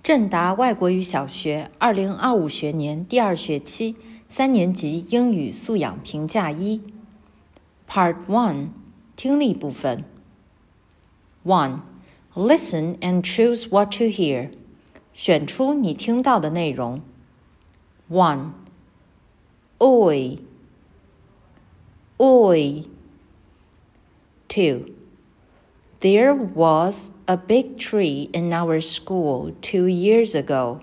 正达外国语小学2025学年第2学期3年级英语素养评价1 Part 1 听力部分 1. Listen and choose what to hear. 选出你听到的内容 1. Oi, oi. 2. There was a big tree in our school 2 years ago.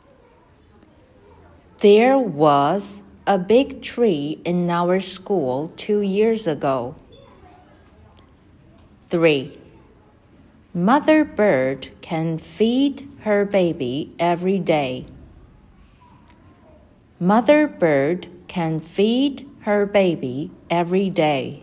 There was a big tree in our school 2 years ago. 3. Mother bird can feed her baby every day. Mother bird can feed her baby every day.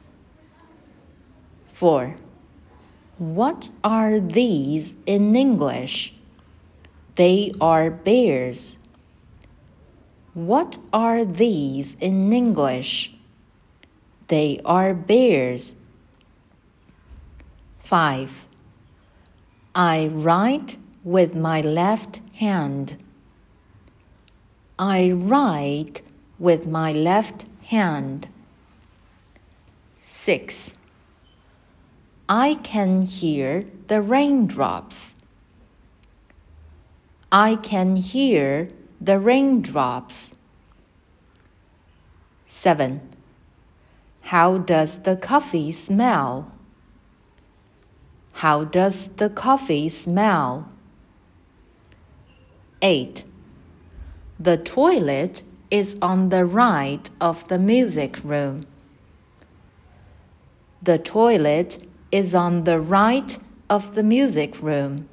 4. What are these in English? They are bears. What are these in English? They are bears. 5. I write with my left hand. I write with my left hand. 6. I can hear the raindrops. I can hear the raindrops. 7. How does the coffee smell? How does the coffee smell? 8. The toilet is on the right of the music room. The toilet is on the right of the music room.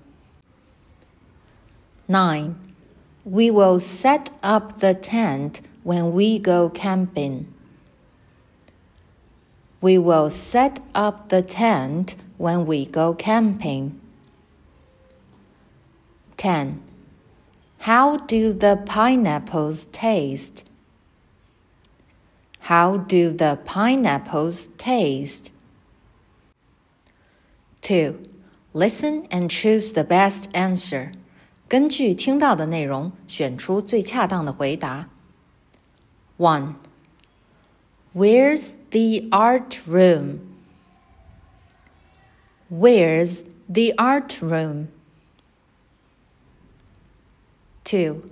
9. We will set up the tent when we go camping. We will set up the tent when we go camping. 10. How do the pineapples taste? How do the pineapples taste? 2. Listen and choose the best answer. 根据听到的内容，选出最恰当的回答。1. Where's the art room? Where's the art room? 2.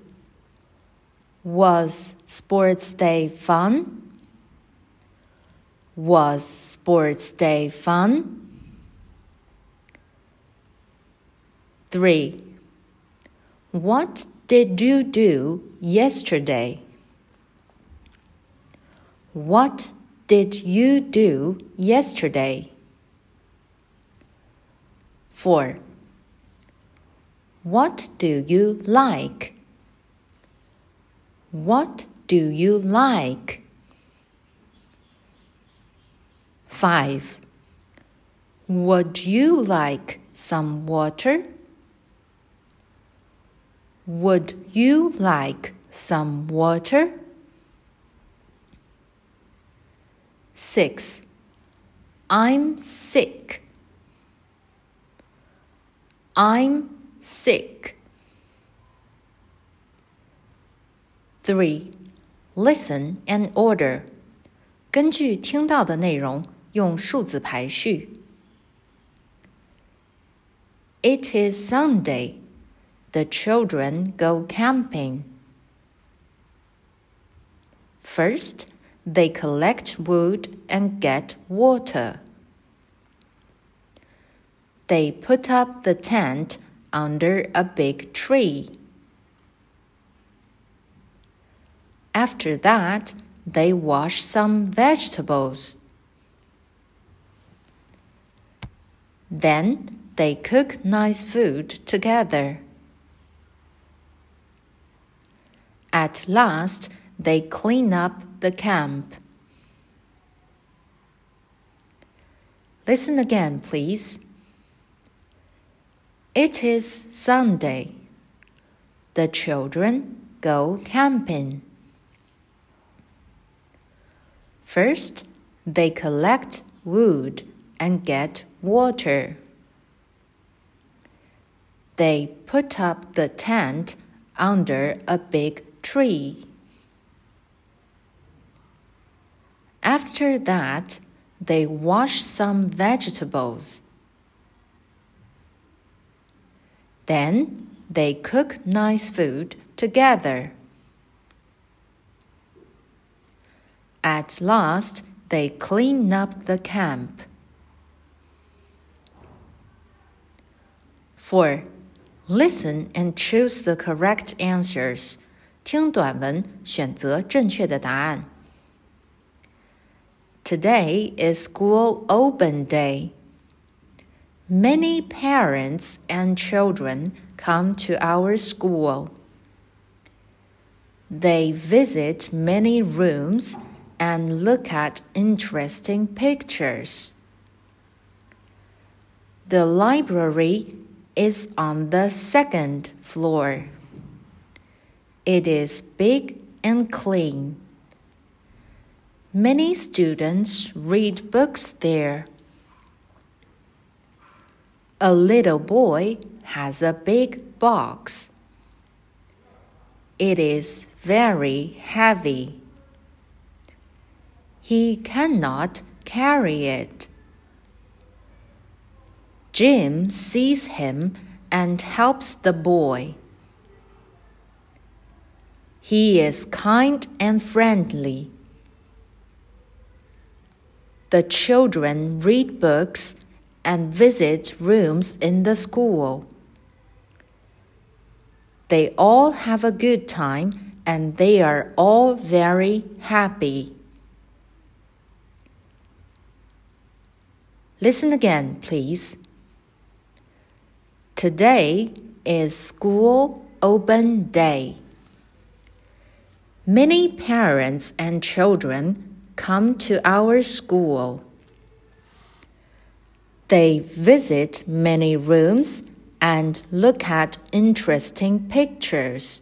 Was sports day fun? Was sports day fun? 3. What did you do yesterday? What did you do yesterday? 4. What do you like? What do you like? 5. Would you like some water? Would you like some water? 6. I'm sick. I'm sick. 3. Listen and order. 根据听到的内容，用数字排序。It is Sunday. The children go camping. First, they collect wood and get water. They put up the tent under a big tree. After that, they wash some vegetables. Then, they cook nice food together. At last, they clean up the camp. Listen again, please. It is Sunday. The children go camping. First, they collect wood and get water. They put up the tent under a big tree. After that, they wash some vegetables. Then they cook nice food together. At last, they clean up the camp. 4. Listen and choose the correct answers. 听短文，选择正确的答案。Today is school open day. Many parents and children come to our school. They visit many rooms and look at interesting pictures. The library is on the second floor. It is big and clean. Many students read books there. A little boy has a big box. It is very heavy. He cannot carry it. Jim sees him and helps the boy. He is kind and friendly. The children read books and visit rooms in the school. They all have a good time and they are all very happy. Listen again, please. Today is school open day. Many parents and children come to our school. They visit many rooms and look at interesting pictures.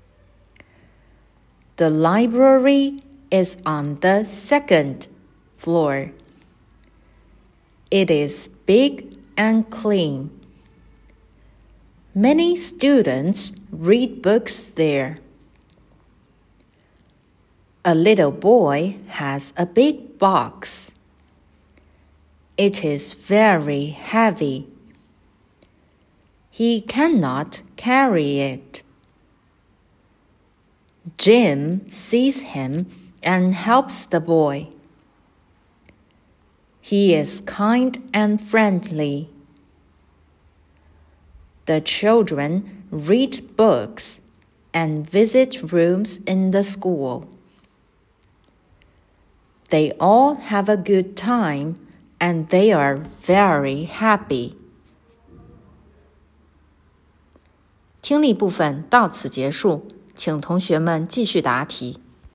The library is on the second floor. It is big and clean. Many students read books there. A little boy has a big box. It is very heavy. He cannot carry it. Jim sees him and helps the boy. He is kind and friendly. The children read books and visit rooms in the school. They all have a good time and they are very happy. 听力部分到此结束，请同学们继续答题。